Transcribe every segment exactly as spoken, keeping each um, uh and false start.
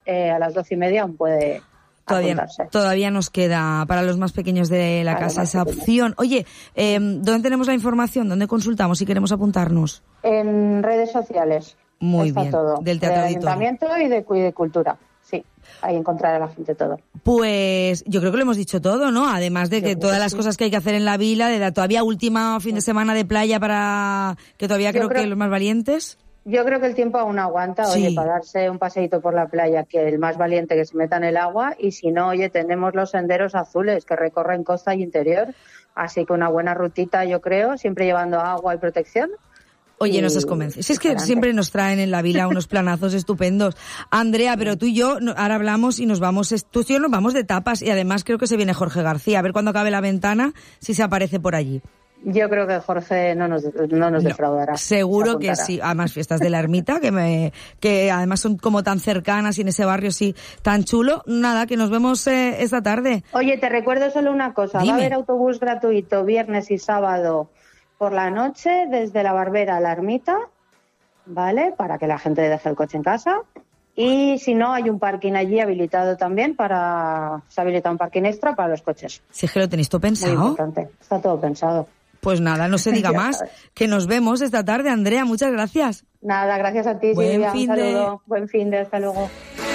eh, a las doce y media aún puede todavía, apuntarse. Todavía nos queda para los más pequeños de la Para casa los esa más pequeños. opción. Oye, eh, ¿dónde tenemos la información? ¿Dónde consultamos si queremos apuntarnos? En redes sociales. Muy está bien, todo. del Teatro Del Auditorio. Ayuntamiento y de, y de Cultura. Sí, ahí encontrará la gente todo. Pues yo creo que lo hemos dicho todo, ¿no? Además de Yo que creo todas que las sí. cosas que hay que hacer en la vila, de la todavía última fin de semana de playa para que todavía Yo creo, creo- que los más valientes. Yo creo que el tiempo aún aguanta, Sí. oye, para darse un paseíto por la playa, que el más valiente que se meta en el agua, y si no, oye, tenemos los senderos azules que recorren costa y interior, así que una buena rutita, yo creo, siempre llevando agua y protección. Oye, Y- nos has convencido. Si es que adelante. siempre nos traen en la vila unos planazos estupendos. Andrea, pero tú y yo no- ahora hablamos y nos vamos, es- tú y yo nos vamos de tapas, y además creo que se viene Jorge García, a ver cuando acabe la ventana si se aparece por allí. Yo creo que Jorge no nos, no nos No, defraudará. seguro Se que apuntará. sí. Además, fiestas de la ermita, que me, que además son como tan cercanas y en ese barrio sí tan chulo. Nada, que nos vemos eh, esta tarde. Oye, te recuerdo solo una cosa. Dime. Va a haber autobús gratuito viernes y sábado por la noche desde la Barbera a la Ermita, ¿vale? Para que la gente deje el coche en casa. Y si no, hay un parking allí habilitado también para... Se habilita un parking extra para los coches. Si es que lo tenéis todo Muy pensado. importante. Está todo pensado. Pues nada, no se diga Ya más. sabes. Que nos vemos esta tarde, Andrea. Muchas gracias. Nada, gracias a ti, Buen Silvia. Un fin de- saludo. Buen fin de... Hasta luego.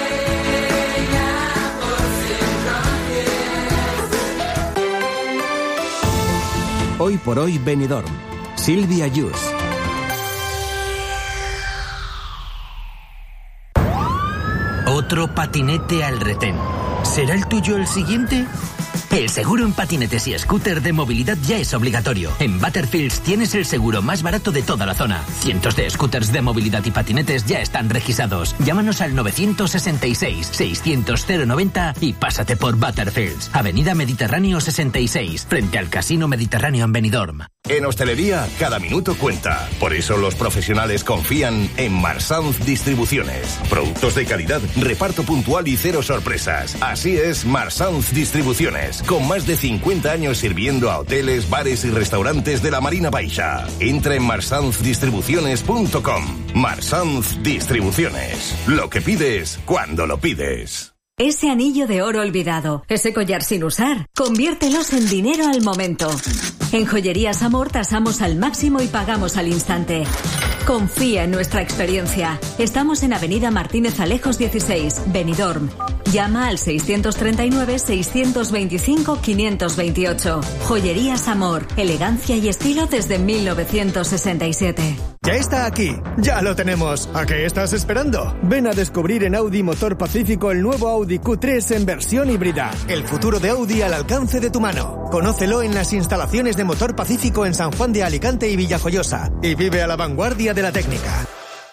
Hoy por hoy Benidorm. Silvia Yus. Otro patinete al retén. ¿Será el tuyo el siguiente? El seguro en patinetes y scooter de movilidad ya es obligatorio. En Butterfields tienes el seguro más barato de toda la zona. Cientos de scooters de movilidad y patinetes ya están registrados. Llámanos al nueve seis seis, seiscientos, cero noventa y pásate por Butterfields. Avenida Mediterráneo sesenta y seis, frente al Casino Mediterráneo en Benidorm. En hostelería, cada minuto cuenta. Por eso los profesionales confían en Marsans Distribuciones. Productos de calidad, reparto puntual y cero sorpresas. Así es Marsans Distribuciones, con más de cincuenta años sirviendo a hoteles, bares y restaurantes de la Marina Baixa. Entra en marsans distribuciones punto com. Marsans Distribuciones. Lo que pides, cuando lo pides. Ese anillo de oro olvidado, ese collar sin usar, conviértelos en dinero al momento. En Joyerías Amor tasamos al máximo y pagamos al instante. Confía en nuestra experiencia. Estamos en Avenida Martínez Alejos dieciséis, Benidorm. Llama al seiscientos treinta y nueve, seiscientos veinticinco, quinientos veintiocho. Joyerías Amor, elegancia y estilo desde mil novecientos sesenta y siete. Ya está aquí, ya lo tenemos. ¿A qué estás esperando? Ven a descubrir en Audi Motor Pacífico el nuevo Audi Q tres en versión híbrida. El futuro de Audi al alcance de tu mano. Conócelo en las instalaciones de Motor Pacífico en San Juan de Alicante y Villajoyosa. Y vive a la vanguardia de la técnica.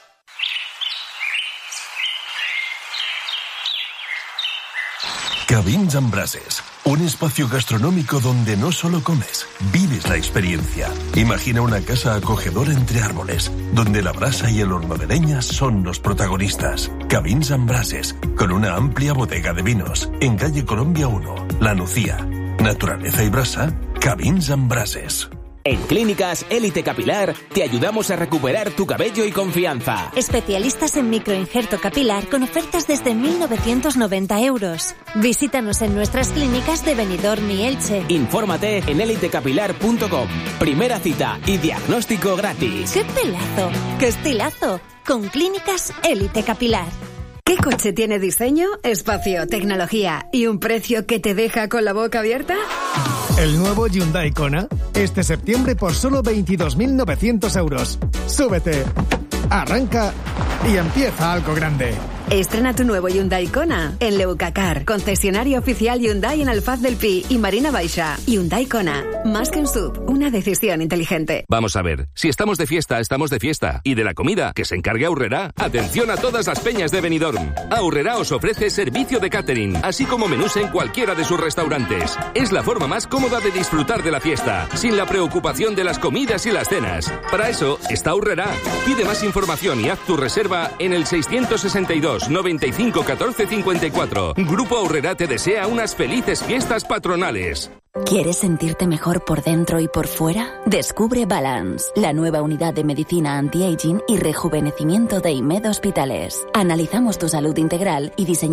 Cabins amb Brases, un espacio gastronómico donde no solo comes, vives la experiencia. Imagina una casa acogedora entre árboles, donde la brasa y el horno de leña son los protagonistas. Cabins amb Brases, con una amplia bodega de vinos, en calle Colombia uno, La Nucía. Naturaleza y brasa, Cabins amb Brases. En Clínicas Élite Capilar te ayudamos a recuperar tu cabello y confianza. Especialistas en microinjerto capilar con ofertas desde mil novecientos noventa euros. Visítanos en nuestras clínicas de Benidorm y Elche. Infórmate en élite capilar punto com. Primera cita y diagnóstico gratis. ¡Qué pelazo! ¡Qué estilazo! Con Clínicas Élite Capilar. ¿Qué coche tiene diseño, espacio, tecnología y un precio que te deja con la boca abierta? El nuevo Hyundai Kona, este septiembre por solo veintidós mil novecientos euros. Súbete, arranca y empieza algo grande. Estrena tu nuevo Hyundai Kona en Leucacar, concesionario oficial Hyundai en Alfaz del Pi y Marina Baixa. Hyundai Kona, más que un sub, una decisión inteligente. Vamos a ver, si estamos de fiesta, estamos de fiesta. Y de la comida, que se encargue Aurrerá. Atención a todas las peñas de Benidorm. Aurrerá os ofrece servicio de catering, así como menús en cualquiera de sus restaurantes. Es la forma más cómoda de disfrutar de la fiesta, sin la preocupación de las comidas y las cenas. Para eso está Aurrerá. Pide más información y haz tu reserva en el seiscientos sesenta y dos, noventa y cinco, catorce, cincuenta y cuatro. Grupo Aurrerá te desea unas felices fiestas patronales. ¿Quieres sentirte mejor por dentro y por fuera? Descubre Balance, la nueva unidad de medicina anti-aging y rejuvenecimiento de I M E D Hospitales. Analizamos tu salud integral y diseñamos